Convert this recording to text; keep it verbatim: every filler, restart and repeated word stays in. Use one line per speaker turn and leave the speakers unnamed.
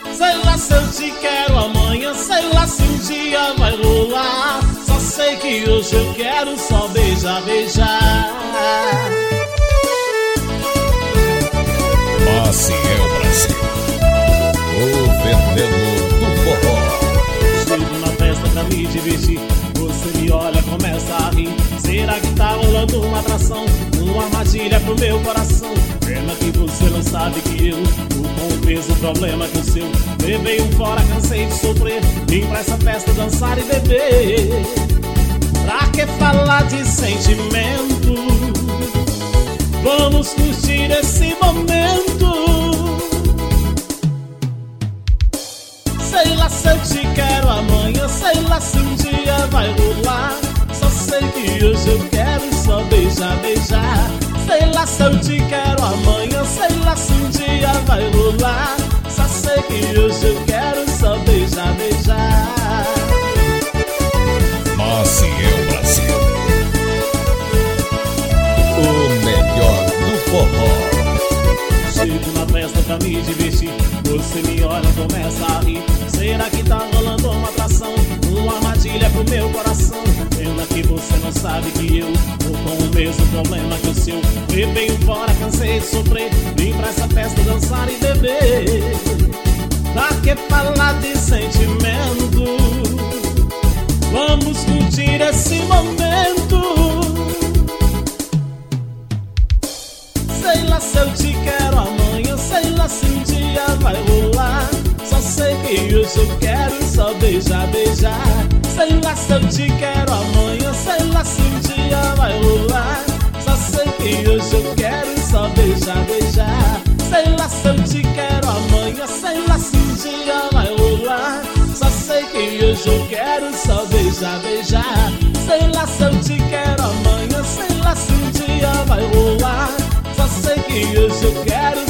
Sei lá se eu te quero amanhã, sei lá se um dia vai rolar. Só sei que hoje eu quero só beijar, beijar.
Assim é o Brasil, o veneno do forró.
Chego na festa pra me divertir, você me olha, começa a rir. Será que tá rolando uma atração, uma armadilha pro meu coração? Pena que você não sabe que eu tô com o mesmo problema que o seu. Levei um fora, cansei de sofrer, vim pra essa festa dançar e beber. Pra que falar de sentimento? Vamos curtir esse momento. Sei lá se eu te quero amanhã, sei lá se um dia vai rolar. Só sei que hoje eu quero só beijar, beijar. Sei lá se eu te quero amanhã, sei lá se um dia vai rolar. Só sei que hoje eu quero só beijar, beijar.
Assim é o Brasil, o melhor do forró.
Chego na festa pra me divertir, você me olha, começa a rir. Será que tá rolando uma atração, uma armadilha pro meu coração? Pena que você não sabe que eu tô com o mesmo problema que o seu. Levei um fora, cansei de sofrer, vim pra essa festa dançar e beber. Pra que falar de sentimento? Vamos curtir esse momento. Sei lá se eu te quero amanhã, sei lá se um dia vai rolar. Só sei que hoje eu quero só beijar, beijar. Sei lá se eu te quero amanhã, sei lá se um dia vai rolar. Só sei que hoje eu quero só beijar, beijar. Sei lá se eu te quero amanhã, sei lá se um dia vai rolar. Só sei que hoje eu quero só beijar, beijar. Sei lá se eu te quero amanhã, sei lá se um dia vai rolar. Só sei que hoje eu quero